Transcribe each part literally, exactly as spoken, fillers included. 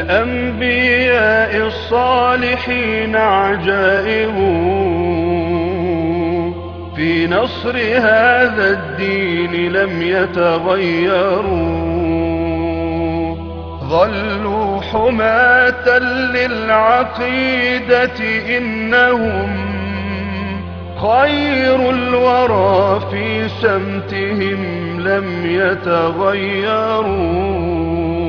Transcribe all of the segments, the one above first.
الأنبياء الصالحين عجائب في نصر هذا الدين لم يتغيروا. ظلوا حماة للعقيدة إنهم خير الورى في سمتهم لم يتغيروا.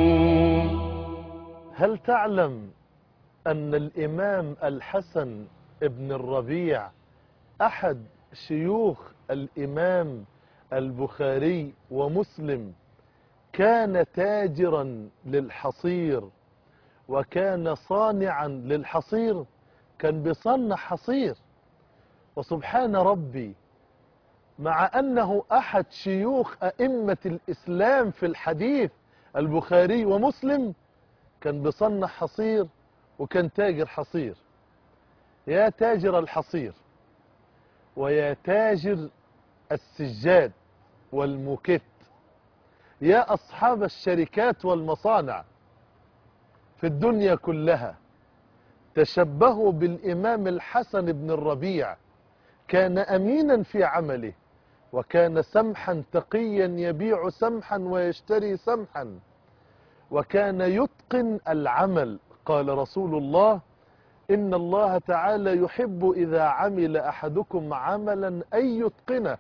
هل تعلم أن الإمام الحسن ابن الربيع أحد شيوخ الإمام البخاري ومسلم كان تاجرا للحصير وكان صانعا للحصير؟ كان بيصنع حصير. وسبحان ربي، مع أنه أحد شيوخ أئمة الإسلام في الحديث البخاري ومسلم كان بيصنع حصير وكان تاجر حصير. يا تاجر الحصير ويا تاجر السجاد والموكيت، يا أصحاب الشركات والمصانع في الدنيا كلها، تشبهوا بالإمام الحسن بن الربيع. كان أمينا في عمله، وكان سمحا تقيا يبيع سمحا ويشتري سمحا، وكان يتقن العمل. قال رسول الله: إن الله تعالى يحب إذا عمل أحدكم عملا أن يتقنه.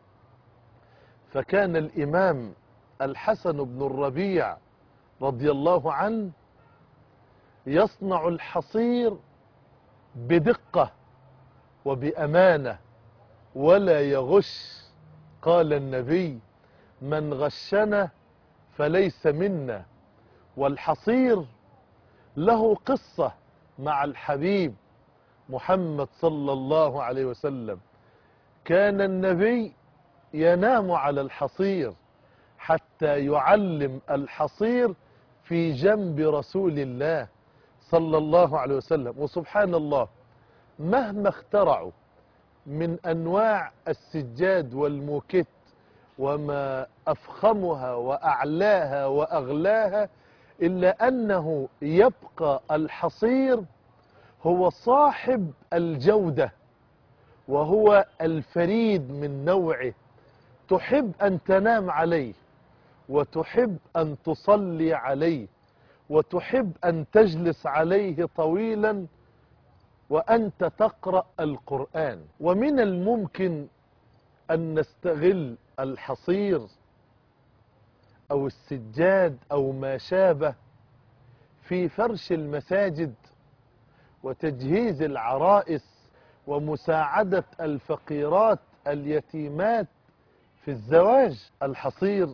فكان الإمام الحسن بن الربيع رضي الله عنه يصنع الحصير بدقة وبأمانة ولا يغش. قال النبي: من غشنا فليس منا. والحصير له قصة مع الحبيب محمد صلى الله عليه وسلم. كان النبي ينام على الحصير حتى يعلم الحصير في جنب رسول الله صلى الله عليه وسلم. وسبحان الله، مهما اخترعوا من أنواع السجاد والموكيت وما أفخمها وأعلاها وأغلاها، إلا أنه يبقى الحصير هو صاحب الجودة وهو الفريد من نوعه. تحب أن تنام عليه، وتحب أن تصلي عليه، وتحب أن تجلس عليه طويلا وأنت تقرأ القرآن. ومن الممكن أن نستغل الحصير أو السجاد أو ما شابه في فرش المساجد وتجهيز العرائس ومساعدة الفقيرات اليتيمات في الزواج. الحصير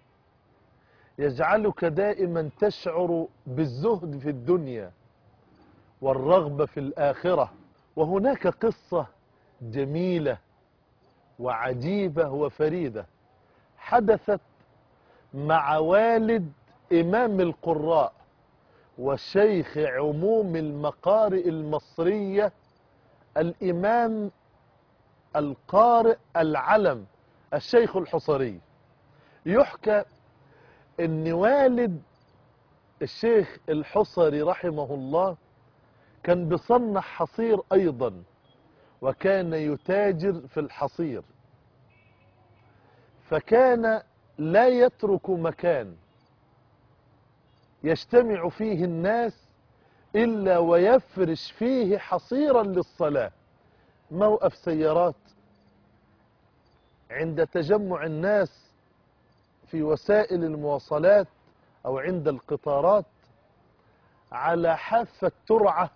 يجعلك دائما تشعر بالزهد في الدنيا والرغبة في الآخرة. وهناك قصة جميلة وعجيبة وفريدة حدثت مع والد إمام القراء وشيخ عموم المقارئ المصرية، الإمام القارئ العلم الشيخ الحصري. يحكى أن والد الشيخ الحصري رحمه الله كان بيصنع حصير أيضا، وكان يتاجر في الحصير. فكان لا يترك مكان يجتمع فيه الناس إلا ويفرش فيه حصيرا للصلاة. موقف سيارات، عند تجمع الناس في وسائل المواصلات أو عند القطارات، على حافة ترعة،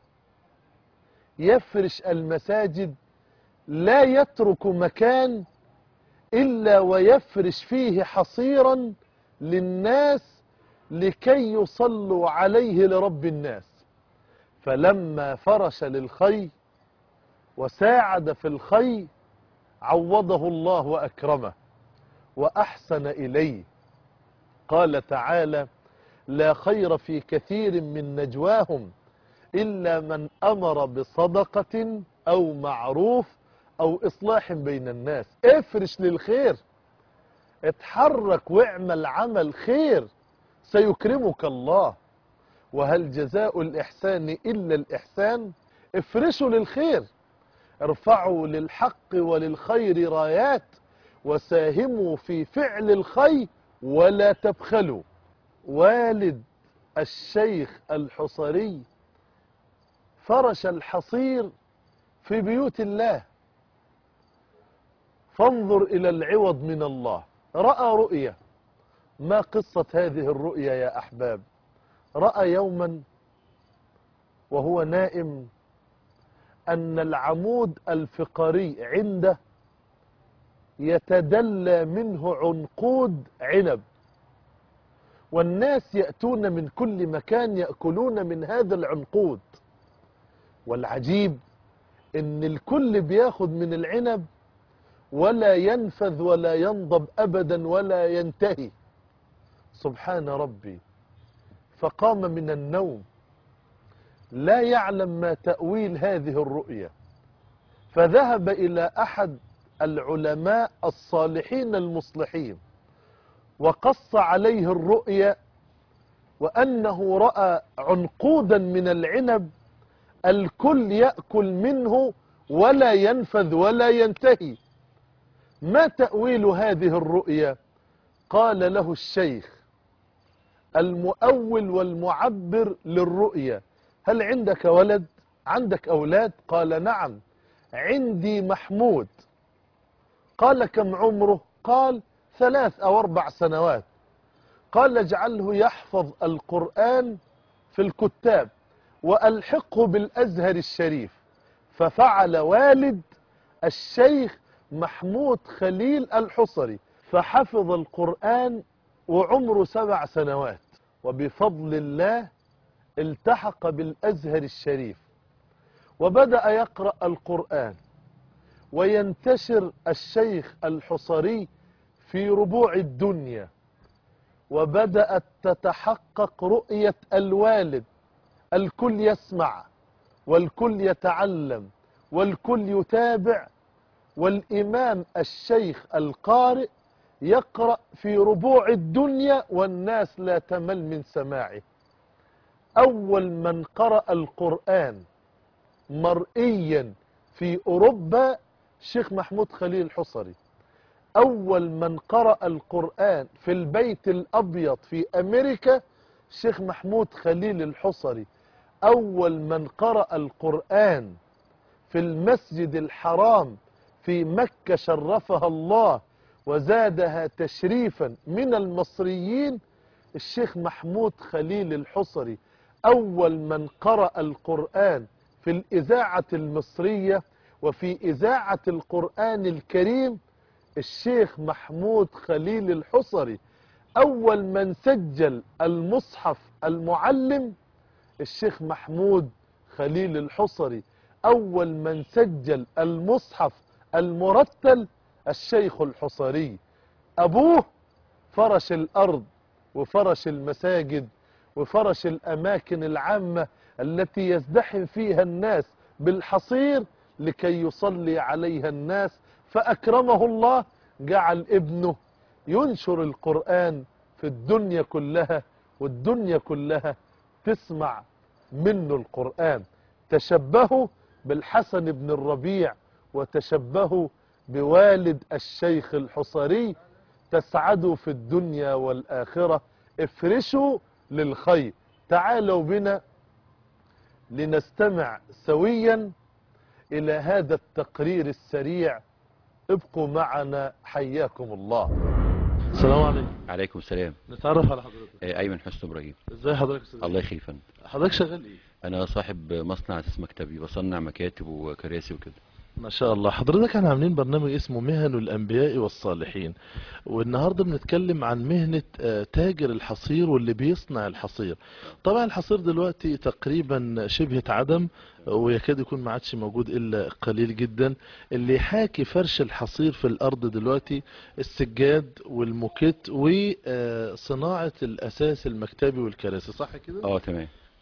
يفرش المساجد، لا يترك مكان إلا ويفرش فيه حصيرا للناس لكي يصلوا عليه لرب الناس. فلما فرش للخي وساعد في الخي عوضه الله وأكرمه وأحسن إليه. قال تعالى: لا خير في كثير من نجواهم إلا من أمر بصدقة أو معروف أو إصلاح بين الناس. افرش للخير، اتحرك واعمل عمل خير سيكرمك الله. وهل جزاء الإحسان إلا الإحسان؟ افرشوا للخير، ارفعوا للحق وللخير رايات، وساهموا في فعل الخير ولا تبخلوا. والد الشيخ الحصري فرش الحصير في بيوت الله، فانظر إلى العوض من الله. رأى رؤية. ما قصة هذه الرؤية يا أحباب؟ رأى يوما وهو نائم أن العمود الفقري عنده يتدلى منه عنقود عنب، والناس يأتون من كل مكان يأكلون من هذا العنقود. والعجيب ان الكل بياخد من العنب ولا ينفذ ولا ينضب أبدا ولا ينتهي. سبحان ربي. فقام من النوم لا يعلم ما تأويل هذه الرؤية، فذهب إلى أحد العلماء الصالحين المصلحين وقص عليه الرؤية، وأنه رأى عنقودا من العنب الكل يأكل منه ولا ينفذ ولا ينتهي. ما تأويل هذه الرؤية؟ قال له الشيخ المؤول والمعبر للرؤية: هل عندك ولد؟ عندك أولاد؟ قال نعم عندي محمود. قال كم عمره؟ قال ثلاث أو أربع سنوات. قال اجعله يحفظ القرآن في الكتاب وألحقه بالأزهر الشريف. ففعل والد الشيخ محمود خليل الحصري، فحفظ القرآن وعمره سبع سنوات، وبفضل الله التحق بالأزهر الشريف وبدأ يقرأ القرآن وينتشر الشيخ الحصري في ربوع الدنيا، وبدأت تتحقق رؤية الوالد. الكل يسمع والكل يتعلم والكل يتابع، والإمام الشيخ القارئ يقرأ في ربوع الدنيا والناس لا تمل من سماعه. أول من قرأ القرآن مرئيا في أوروبا الشيخ محمود خليل الحصري. أول من قرأ القرآن في البيت الأبيض في أمريكا الشيخ محمود خليل الحصري. أول من قرأ القرآن في المسجد الحرام في مكة شرفها الله وزادها تشريفا من المصريين الشيخ محمود خليل الحصري. أول من قرأ القرآن في الإذاعة المصرية وفي إذاعة القرآن الكريم الشيخ محمود خليل الحصري. أول من سجل المصحف المعلم الشيخ محمود خليل الحصري. أول من سجل المصحف المرتل الشيخ الحصري. أبوه فرش الأرض وفرش المساجد وفرش الأماكن العامة التي يزدحم فيها الناس بالحصير لكي يصلي عليها الناس، فأكرمه الله جعل ابنه ينشر القرآن في الدنيا كلها، والدنيا كلها تسمع منه القرآن. تشبهوا بالحسن بن الربيع وتشبهوا بوالد الشيخ الحصري تسعدوا في الدنيا والآخرة. افرشوا للخير. تعالوا بنا لنستمع سويا إلى هذا التقرير السريع. ابقوا معنا حياكم الله. السلام عليكم. عليكم السلام. نتعرف على حضرتك. آه، ايمن حسن ابراهيم. ازاي حضرتك استاذ؟ الله يخليك يا فندم. حضرتك شغال ايه؟ انا صاحب مصنع اساس مكتبي، بصنع مكاتب وكراسي وكده. ما شاء الله. حضرتك احنا عاملين برنامج اسمه مهن الانبياء والصالحين، والنهارده بنتكلم عن مهنة آه، تاجر الحصير واللي بيصنع الحصير. طبعا الحصير دلوقتي تقريبا شبه اتعدم ويكاد يكون ما عادش موجود الا قليل جدا. اللي يحاكي فرش الحصير في الارض دلوقتي السجاد والموكيت وصناعة الاساس المكتبي والكراسي، صح كده؟ اه تمام.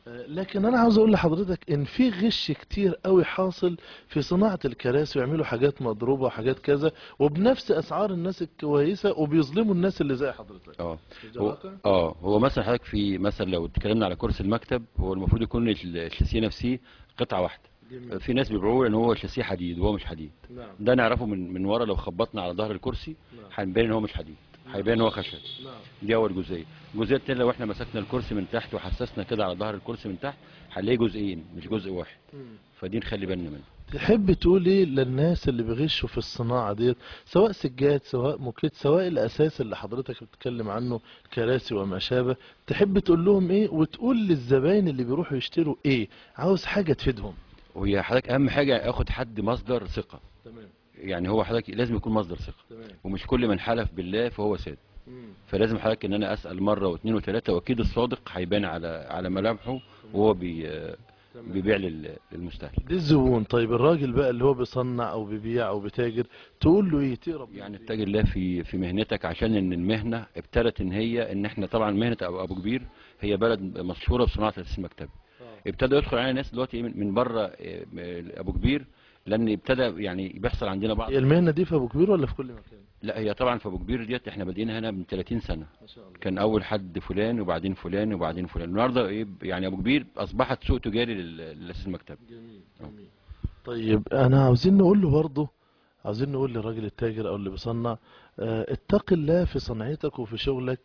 لكن انا عاوز اقول لحضرتك ان في غش كتير قوي حاصل في صناعة الكراسي، ويعملوا حاجات مضروبة وحاجات كذا وبنفس اسعار الناس الكويسة، وبيظلموا الناس اللي زي حضرتك. اه ده هو واقع؟ اه هو مثلا حضرتك في مثلا لو اتكلمنا على كرسي المكتب، هو المفروض يكون ال- الشاسيه نفسه قطعه واحده. جميل. في ناس بيبيعوه ان هو شاسيه حديد وهو مش حديد. نعم. ده نعرفه من من ورا، لو خبطنا على ظهر الكرسي نعم. هنبين ان هو مش حديد، هيبان ان هو خشب. نعم. دي اول جزئيه. الجزئيه الثانيه، لو احنا مسكنا الكرسي من تحت وحسسنا كده على ظهر الكرسي من تحت، هنلاقيه جزئين مش جزء واحد. مم. فدي نخلي بالنا منها. تحب تقول ايه للناس اللي بيغشوا في الصناعة ديت، سواء سجاد سواء موكيت سواء الاساس اللي حضرتك بتتكلم عنه، كراسي وما شابه؟ تحب تقول لهم ايه، وتقول للزباين اللي بيروحوا يشتروا ايه؟ عاوز حاجة تفيدهم. وهي حضرتك اهم حاجه اخد حد مصدر ثقه. تمام. يعني هو حضرتك لازم يكون مصدر ثقه، تمام. ومش كل من حلف بالله فهو صادق. فلازم حضرتك ان انا اسال مره واثنين وثلاثه، واكيد الصادق هيبان على على ملامحه وهو بي بيبيع لل- للمستهلك. دي الزبون. طيب الراجل بقى اللي هو بيصنع او بيبيع او بيتاجر، تقول له ايه؟ تقرب يعني اتقي الله في في مهنتك، عشان ان المهنه ابتدت ان هي ان احنا طبعا مهنه ابو أبو كبير هي بلد مشهوره بصناعه الاساس المكتبي. ابتدى يدخل علينا ناس دلوقتي من من بره اه، ابو كبير، لان ابتدى يعني بيحصل عندنا بعض. هي المهنة دي في ابو كبير ولا في كل مكان؟ لا، هي طبعا في ابو كبير ديت احنا بادئينها هنا من ثلاثين سنه. ما شاء الله. كان اول حد فلان وبعدين فلان وبعدين فلان. النهارده ايه يعني ابو كبير اصبحت سوق تجاري لل- للاساس المكتبي. جميل جميل. طيب انا عاوزين نقول له برضه، عاوزين نقول للراجل التاجر او اللي بيصنع، اه، اتق الله في صنعتك وفي شغلك،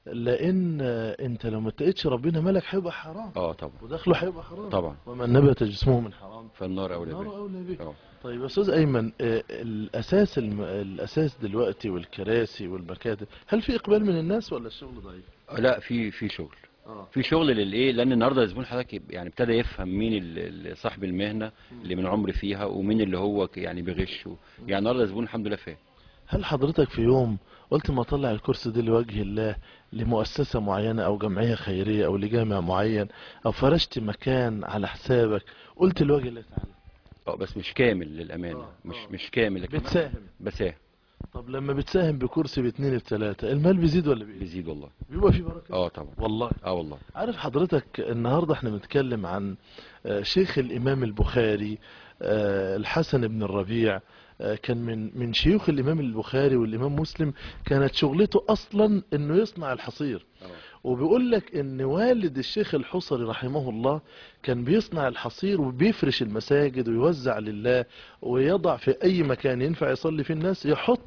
لان اه، انت لو ما اتقيتش ربنا مالك هيبقى حرام، اه طبعا. ودخله هيبقى حرام. طبعا. ومن نبت جسمه من حرام فالنار اولى النار به. اولى به. اه طيب يا استاذ ايمن، اه، الاساس الم... الاساس دلوقتي والكراسي والمكاتب، هل في اقبال من الناس ولا الشغل ضعيف؟ لا، في في شغل. اه. في شغل للايه، لان النهارده الزبون حضرتك يب- يعني ابتدى يفهم مين ال- ال- صاحب المهنه اللي من عمر فيها، ومين اللي هو ك- يعني بيغش و- يعني النهارده الزبون الحمد لله فاهم. هل حضرتك في يوم قلت ما اطلع الكرسي ده لوجه الله، لمؤسسة معينة او جمعية خيرية او لجامع معين، او فرشت مكان على حسابك قلت لوجه الله تعالى؟ اه بس مش كامل للامانه. آه، مش آه. مش كامل، لكن بتساهم. بساهم. طب لما بتساهم بكرسي باتنين بتلاتة، المال بيزيد ولا بيقل؟ بيزيد والله. بيبقى فيه بركة. اه طبعا. والله. اه والله. عارف حضرتك النهاردة احنا بنتكلم عن آه، شيخ الامام البخاري، آه، الحسن بن الربيع، آه، كان من من شيوخ الامام البخاري والامام مسلم، كانت شغلته اصلا انه يصنع الحصير. اه وبيقول لك ان والد الشيخ الحصري رحمه الله كان بيصنع الحصير وبيفرش المساجد ويوزع لله، ويضع في اي مكان ينفع يصلي فيه الناس يحط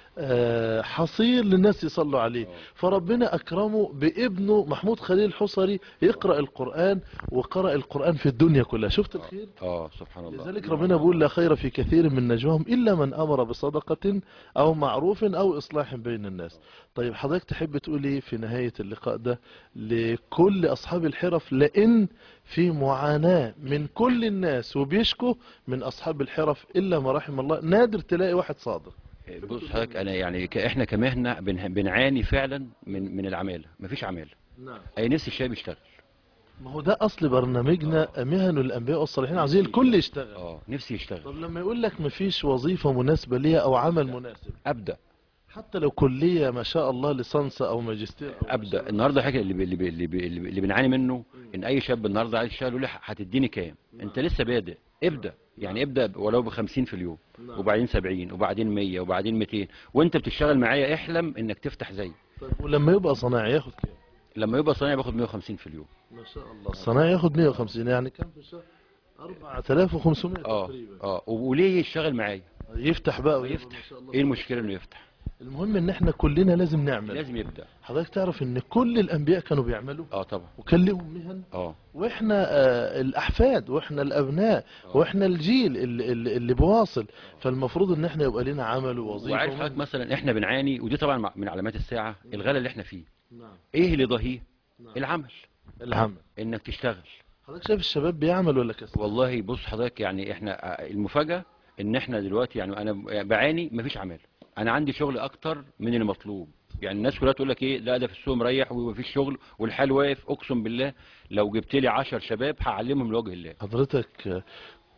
آه، حصير للناس يصلوا عليه. آه. فربنا اكرمه بابنه محمود خليل الحصري يقرأ القرآن، وقرأ القرآن في الدنيا كلها. شفت الخير؟ اه سبحان الله. لذلك ربنا بيقول لا خير في كثير من نجواهم إلا من أمر بصدقة أو معروف أو إصلاح بين الناس. طيب حضرتك تحب تقول ايه في نهاية اللقاء ده لكل أصحاب الحرف، لأن في معاناة من كل الناس وبيشكوا من أصحاب الحرف إلا ما رحم الله، نادر تلاقي واحد صادق. بص حضرتك، انا يعني ك- احنا كمهنه بن- بنعاني فعلا من من العماله. مفيش عماله. نعم. اي نفس الشاي بيشتغل. ما هو ده أصل برنامجنا مهن الأنبياء والصالحين، عايزين الكل يشتغل. اه نفسي يشتغل. طب لما يقول لك مفيش وظيفة مناسبة ليها أو عمل مناسب، ابدا. حتى لو كلية ما شاء الله ليسانس أو ماجستير أو ابدا. النهارده حاجه اللي بي اللي بي اللي, بي اللي بنعاني منه، ان اي شاب النهارده عايز يشتغل يقول لي هتديني كام؟ انت لسه بادئ. ابدا. يعني ابدا ولو ب خمسين في اليوم، وبعدين سبعين، وبعدين مية، وبعدين ميتين، وانت بتشتغل معايا احلم انك تفتح زي. طيب ولما يبقى صناعي ياخد كام؟ لما يبقى صنايعي باخد مية وخمسين في اليوم. ما شاء الله. الصناعي ياخد مية وخمسين، يعني كام في الشهر؟ أربعة آلاف وخمسمائة اه تقريبا. اه وليه يشتغل معايا؟ يفتح بقى ويفتح. يفتح. ما شاء الله. ايه المشكله انه يفتح؟ المهم ان احنا كلنا لازم نعمل. لازم يبدا. حضرتك تعرف ان كل الانبياء كانوا بيعملوا، اه طبعا. وكان لهم مهن، اه واحنا آه الاحفاد واحنا الابناء آه. واحنا الجيل اللي, اللي, اللي بواصل. فالمفروض ان احنا يبقى لنا عمل ووظيفه. وعارف حضرتك مثلا احنا بنعاني، ودي طبعا مع- من علامات الساعه، الغلا اللي احنا فيه. نعم. ايه اللي ضاهيه؟ نعم. العمل. العمل. انك تشتغل. حضرتك شايف الشباب بيعمل ولا كسل؟ والله بص حضرتك، يعني احنا المفاجاه ان احنا دلوقتي يعني انا بعاني مفيش عمال. انا عندي شغل اكتر من المطلوب. يعني الناس كلها تقول لك ايه، لا ده في السوق مريح ومفيش شغل والحال واقف. اقسم بالله لو جبت لي عشر شباب هعلمهم لوجه الله. حضرتك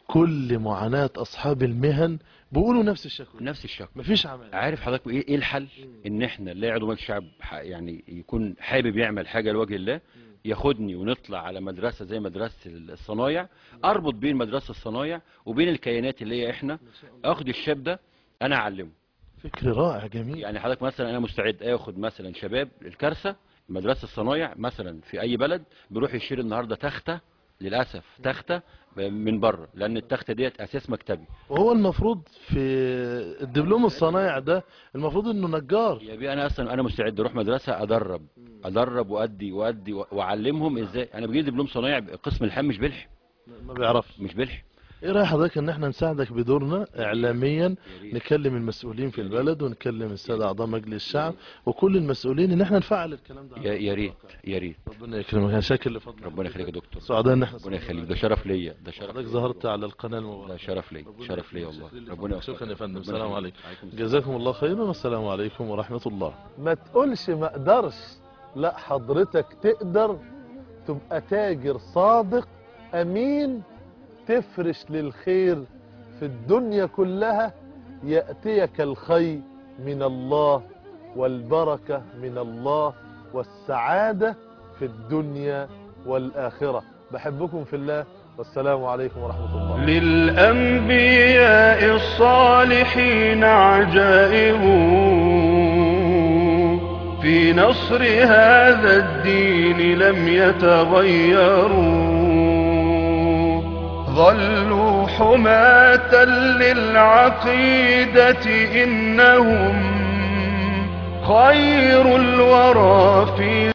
كل معاناة أصحاب المهن بيقولوا نفس الشكوى، نفس الشكوى. مفيش عمل. عارف حضرتك ايه ايه الحل؟ ان احنا نلاقي عضو مجلس الشعب ح- يعني يكون حابب يعمل حاجه لوجه الله، ياخدني ونطلع على مدرسه زي مدرسه الصنايع، اربط بين مدرسه الصنايع وبين الكيانات اللي هي احنا، اخد الشاب ده انا اعلمه. فكر رائع جميل. يعني حضرتك مثلا انا مستعد اخد مثلا شباب الكارثه مدرسه الصنايع مثلا في اي بلد، بيروح يشيل النهارده تخته، للاسف تخته من بره، لان التخته ديت اساس مكتبي. وهو المفروض في الدبلوم الصنايع ده المفروض انه نجار. يا بيه انا اصلا انا مستعد اروح مدرسه ادرب ادرب وادي وادي واعلمهم ازاي. انا بجيب دبلوم صنايع قسم الحام مش بلح، ما بيعرفش. مش بلح. ايه رايك حضرتك ان احنا نساعدك بدورنا اعلاميا، نكلم المسؤولين في البلد ونكلم الساده اعضاء مجلس الشعب وكل المسؤولين ان احنا نفعل الكلام ده؟ يا يا ريت يا ريت. ربنا يكرمك. انا شاكر لفضلك. ربنا يخليك يا دكتور. سعداء ان احنا ربنا يخليك، ده شرف ليا، ده شرف حضرتك ليا. ظهرت على القناه ده المباركه. شرف ليا، شرف ليا والله. ربنا يوفقك. شكرا يا فندم. ربنا السلام يخليك. عليكم. عليكم السلام. جزاكم الله خيرا والسلام عليكم ورحمه الله. ما تقولش ما اقدرش، لا حضرتك تقدر تبقى تاجر صادق امين، تفرش للخير في الدنيا كلها، يأتيك الخير من الله والبركة من الله والسعادة في الدنيا والآخرة. بحبكم في الله والسلام عليكم ورحمة الله. للأنبياء الصالحين عجائب في نصر هذا الدين لم يتغيروا، ظلوا حماة للعقيدة إنهم خير الورى في